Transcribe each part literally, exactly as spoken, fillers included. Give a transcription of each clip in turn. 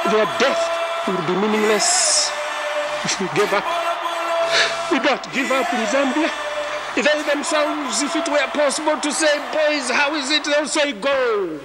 their death will be meaningless if we give up. We don't give up in Zambia. They themselves, if it were possible to say, boys, how is it? They'll say, go.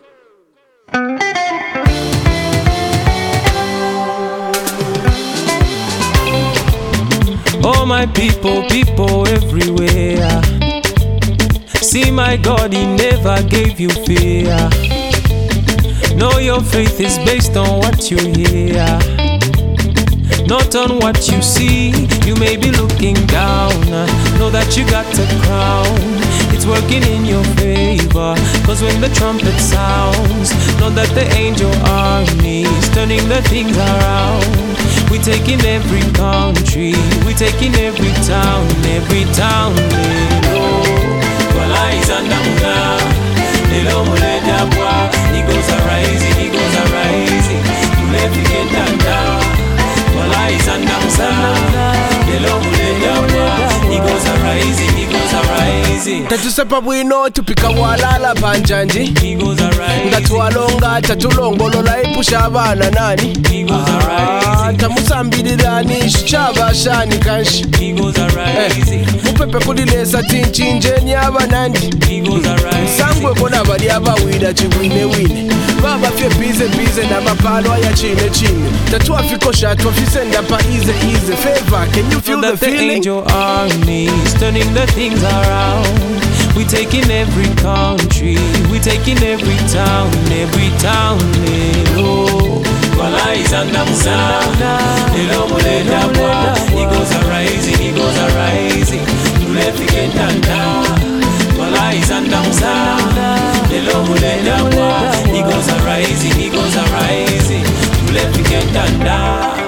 Oh my people, people everywhere. See my God, He never gave you fear. Know your faith is based on what you hear, not on what you see. You may be looking down, know that you got a crown. It's working in your favor, cause when the trumpet sounds, know that the angel army is turning the things around. We taking every country, we taking every town, every town. Lelo, Wala is andamuna. Lelo muleda bwa. Eagles are rising, eagles are rising. Tulefi kendanda. Wala is andamuna. Lelo muleda bwa. Eagles are rising, eagles are rising. Tatusepa bwino tupika walala panjanji. Eagles are rising. Ngatwalonga tatulongolola ipusha abana nani. Eagles are rising. Tamusambirani shichaba shani kanshi. Eagles are rising. Mupepe kulilesa tinchinjeni abanandi. Eagles are rising. Sangwe kona bali abawina chiwine wine. Baba fye bize bize na mapalo aya chine chine. Tatu afiko shatu afise ndapa easy easy. Favor, can you feel so the feeling? The angel army is turning the things around. We taking every country, we taking every town, every town. Lelo, Wala is andamuna. Lelo muleda bwa. Eagles are rising, eagles are rising. Tulefi kendanda. Wala is andamuna. Lelo muleda bwa. Eagles are rising, eagles are rising. Tulefi kendanda.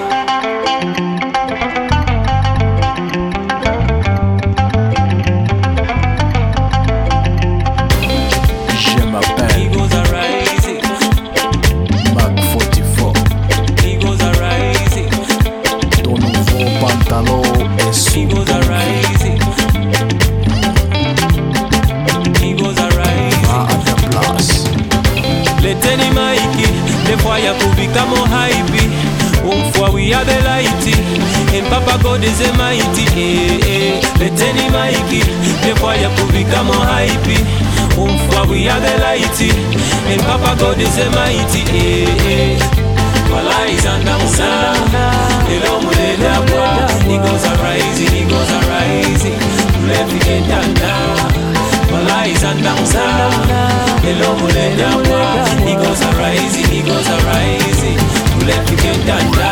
Eagles are rising. Eagles are rising. Leteni maiki, the fire could become more hype. Home for we are the lighty, and Papa God is a mighty. Eh, eh. Leteni maiki, the fire could become more hype. Home for we are the lighty, and Papa God is a mighty. Eh, eh. Wala is andamuna. Lelo muleda bwa. Eagles are rising, eagles are rising. Tulefi kendanda. Wala is andamuna. Lelo muleda bwa. Eagles are rising, eagles are rising. Tulefi kendanda.